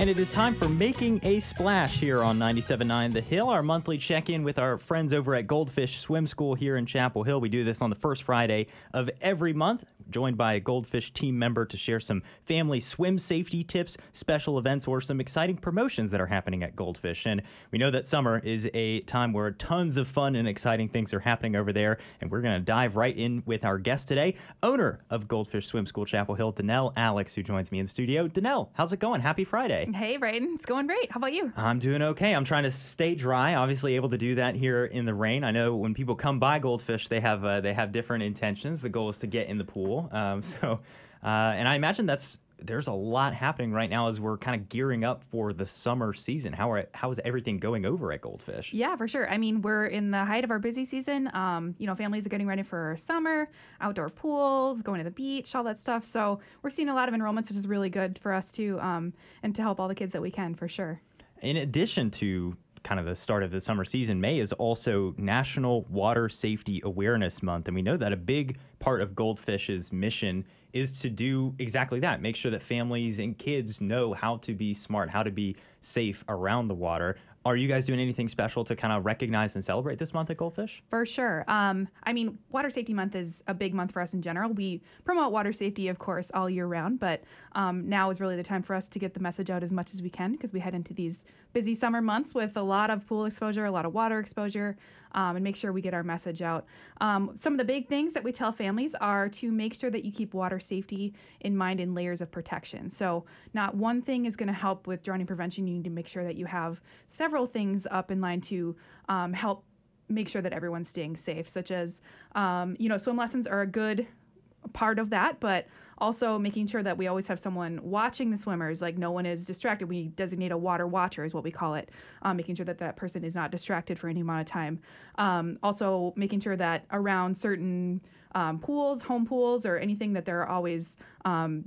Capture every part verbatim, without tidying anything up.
And it is time for Making a Splash here on ninety-seven point nine The Hill, our monthly check-in with our friends over at Goldfish Swim School here in Chapel Hill. We do this on the first Friday of every month, joined by a Goldfish team member to share some family swim safety tips, special events, or some exciting promotions that are happening at Goldfish. And we know that summer is a time where tons of fun and exciting things are happening over there, and we're going to dive right in with our guest today, owner of Goldfish Swim School Chapel Hill, Danelle Alex, who joins me in studio. Danelle, how's it going? Happy Friday. Hey, Brayden. It's going great. How about you? I'm doing okay. I'm trying to stay dry. Obviously, able to do that here in the rain. I know when people come by Goldfish, they have uh, they have different intentions. The goal is to get in the pool. Um, so, uh, and I imagine that's there's a lot happening right now as we're kind of gearing up for the summer season. How are how is everything going over at Goldfish? Yeah, for sure. I mean, we're in the height of our busy season. Um, you know, families are getting ready for summer, outdoor pools, going to the beach, all that stuff. So we're seeing a lot of enrollments, which is really good for us too, um, and to help all the kids that we can, for sure. In addition to kind of the start of the summer season, May is also National Water Safety Awareness Month. And we know that a big part of Goldfish's mission is to do exactly that, make sure that families and kids know how to be smart, how to be safe around the water. Are you guys doing anything special to kind of recognize and celebrate this month at Goldfish? For sure. Um, I mean, Water Safety Month is a big month for us in general. We promote water safety, of course, all year round, but um, now is really the time for us to get the message out as much as we can, because we head into these busy summer months with a lot of pool exposure, a lot of water exposure, um, and make sure we get our message out. Um, some of the big things that we tell families are to make sure that you keep water safety in mind in layers of protection. So not one thing is going to help with drowning prevention. You need to make sure that you have several things up in line to um, help make sure that everyone's staying safe, such as, um, you know, swim lessons are a good part of that, but also making sure that we always have someone watching the swimmers, like no one is distracted. We designate a water watcher is what we call it, um, making sure that that person is not distracted for any amount of time. Um, also making sure that around certain um, pools, home pools, or anything that there are always um,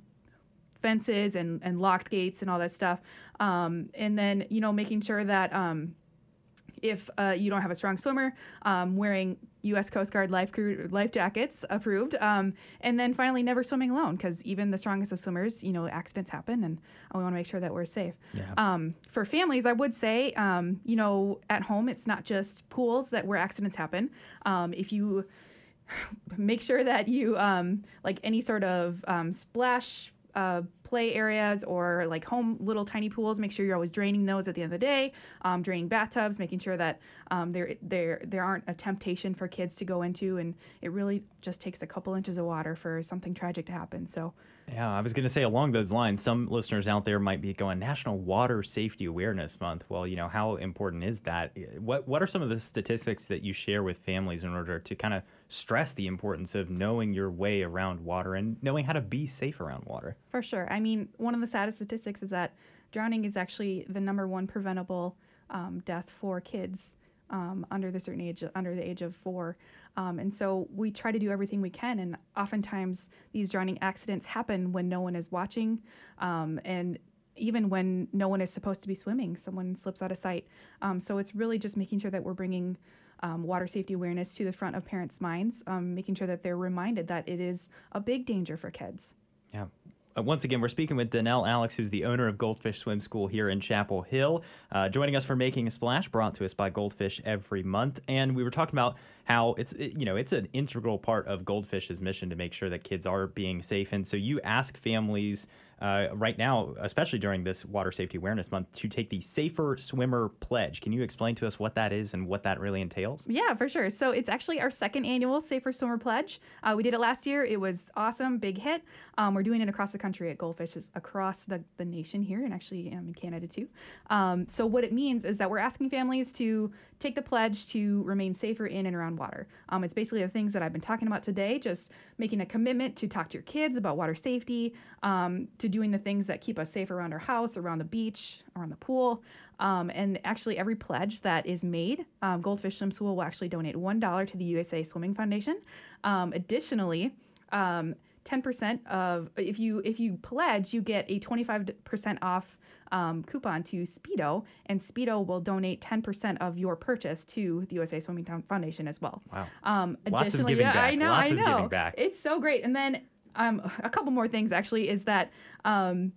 fences and, and locked gates and all that stuff. Um, and then, you know, making sure that um, if uh, you don't have a strong swimmer, um, wearing U S Coast Guard life crew life jackets approved, um, and then finally never swimming alone, because even the strongest of swimmers, you know, accidents happen, and we want to make sure that we're safe. Yeah. Um, for families, I would say, um, you know, at home, it's not just pools that where accidents happen. Um, if you make sure that you um, like any sort of um, splash Uh, play areas or like home little tiny pools, make sure you're always draining those at the end of the day, um, draining bathtubs, making sure that um, there there there aren't a temptation for kids to go into, and it really just takes a couple inches of water for something tragic to happen. So Yeah, I was going to say along those lines, some listeners out there might be going, National Water Safety Awareness Month. Well, you know, how important is that? What what are some of the statistics that you share with families in order to kind of stress the importance of knowing your way around water and knowing how to be safe around water? for sure. I mean, one of the saddest statistics is that drowning is actually the number one preventable um, death for kids um, under the certain age, under the age of four. Um, and so we try to do everything we can. And oftentimes these drowning accidents happen when no one is watching. Um, and even when no one is supposed to be swimming, someone slips out of sight. Um, so it's really just making sure that we're bringing um, water safety awareness to the front of parents' minds, um, making sure that they're reminded that it is a big danger for kids. Yeah. Uh, once again, we're speaking with Danelle Alex, who's the owner of Goldfish Swim School here in Chapel Hill, uh, joining us for Making a Splash, brought to us by Goldfish every month. And we were talking about how it's, it, you know, it's an integral part of Goldfish's mission to make sure that kids are being safe. And so you ask families uh, right now, especially during this Water Safety Awareness Month, to take the Safer Swimmer Pledge. Can you explain to us what that is and what that really entails? Yeah, for sure. So it's actually our second annual Safer Swimmer Pledge. Uh, we did it last year. It was awesome, big hit. Um, we're doing it across the country at Goldfish, across the, the nation here, and actually um, in Canada too. Um, so what it means is that we're asking families to take the pledge to remain safer in and around water. Um, it's basically the things that I've been talking about today, just making a commitment to talk to your kids about water safety, um, to doing the things that keep us safe around our house, around the beach, around the pool. Um, and actually every pledge that is made, um, Goldfish Swim School will actually donate one dollar to the U S A Swimming Foundation. Um, additionally, um, ten percent of, if you if you pledge, you get a twenty-five percent off um, coupon to Speedo, and Speedo will donate ten percent of your purchase to the U S A Swimming Foundation as well. Wow. Um, Lots of additionally, giving yeah, back. I know, Lots I know. of giving back. It's so great. And then um, a couple more things actually is that um,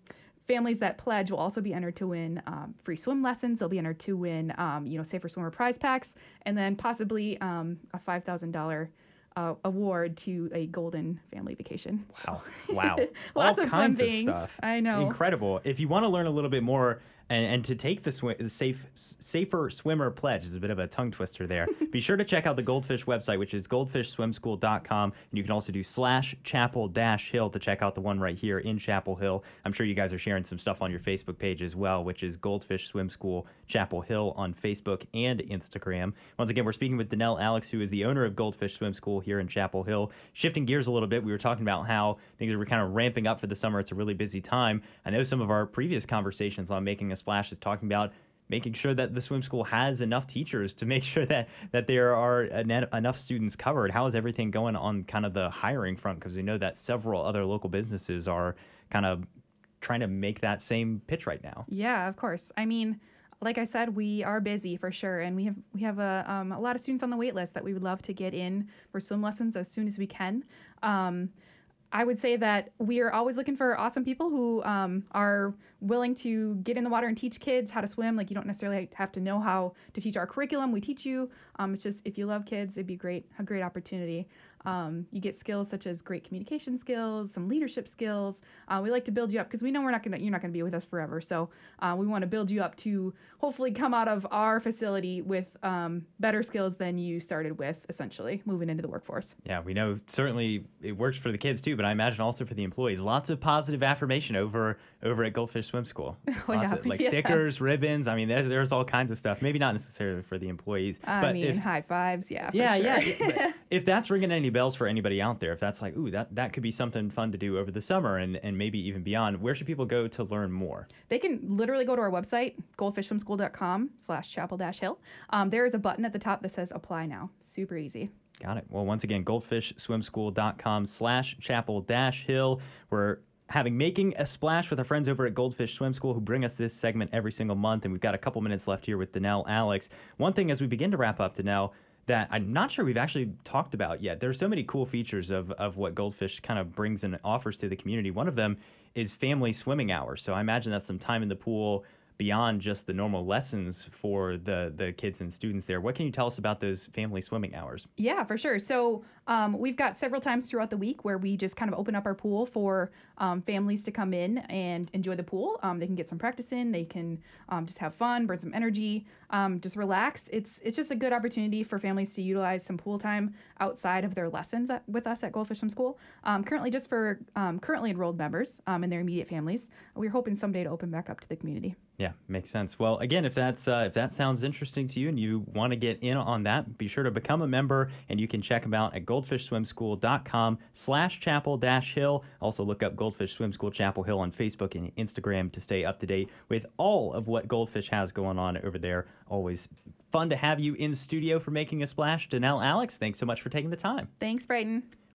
families that pledge will also be entered to win um, free swim lessons. They'll be entered to win, um, you know, Safer Swimmer prize packs, and then possibly um, a five thousand dollars uh, award to a golden family vacation. Wow. Wow. Lots All of fun kinds of things. stuff. I know. Incredible. If you want to learn a little bit more and, and to take the, swi- the safe, Safer Swimmer pledge, is a bit of a tongue twister there, be sure to check out the Goldfish website, which is goldfish swim school dot com. And you can also do slash Chapel dash Hill to check out the one right here in Chapel Hill. I'm sure you guys are sharing some stuff on your Facebook page as well, which is Goldfish Swim School Chapel Hill on Facebook and Instagram. Once again, we're speaking with Danelle Alex, who is the owner of Goldfish Swim School here in Chapel Hill. Shifting gears a little bit, we were talking about how things are kind of ramping up for the summer. It's a really busy time. I know some of our previous conversations on Making a Splash is talking about making sure that the swim school has enough teachers to make sure that, that there are en- enough students covered. How is everything going on kind of the hiring front? Because we know that several other local businesses are kind of trying to make that same pitch right now. Yeah, of course. I mean, like I said, we are busy for sure, and we have we have a, um, a lot of students on the wait list that we would love to get in for swim lessons as soon as we can. Um, I would say that we are always looking for awesome people who um, are willing to get in the water and teach kids how to swim. Like, you don't necessarily have to know how to teach our curriculum. We teach you. Um, it's just, if you love kids, it'd be great, a great opportunity. Um, you get skills such as great communication skills, some leadership skills. Uh, we like to build you up because we know we're not gonna, you're not gonna be with us forever. So uh, we want to build you up to hopefully come out of our facility with um, better skills than you started with, essentially, moving into the workforce. Yeah, we know certainly it works for the kids too, but I imagine also for the employees. Lots of positive affirmation over over at Goldfish Swim School. Oh, Lots yeah. of, like Yeah. stickers, ribbons. I mean, there's, there's all kinds of stuff. Maybe not necessarily for the employees. I but mean, if, high fives, yeah. For yeah, sure. yeah. If, if that's ringing any bells for anybody out there, if that's like, ooh, that, that could be something fun to do over the summer and, and maybe even beyond, where should people go to learn more? They can literally go to our website, goldfish swim school dot com slash chapel dash hill. Um, there is a button at the top that says apply now. Super easy. Got it. Well, once again, goldfish swim school dot com slash chapel dash hill. We're having Making a Splash with our friends over at Goldfish Swim School who bring us this segment every single month, and we've got a couple minutes left here with Danelle Alex. One thing as we begin to wrap up, Danelle, that I'm not sure we've actually talked about yet. There's so many cool features of, of what Goldfish kind of brings and offers to the community. One of them is family swimming hours. So I imagine that's some time in the pool beyond just the normal lessons for the, the kids and students there. What can you tell us about those family swimming hours? Yeah, for sure. So um, we've got several times throughout the week where we just kind of open up our pool for um, families to come in and enjoy the pool. Um, they can get some practice in. They can um, just have fun, burn some energy, um, just relax. It's it's just a good opportunity for families to utilize some pool time outside of their lessons at, with us at Goldfish Swim School. Um, currently, just for um, currently enrolled members um, and their immediate families. We're hoping someday to open back up to the community. Yeah, makes sense. Well, again, if that's uh, if that sounds interesting to you and you want to get in on that, be sure to become a member, and you can check them out at goldfish swim school dot com slash chapel dash hill. Also, look up Goldfish Swim School Chapel Hill on Facebook and Instagram to stay up to date with all of what Goldfish has going on over there. Always fun to have you in studio for Making a Splash. Danelle Alex, thanks so much for taking the time. Thanks, Brighton.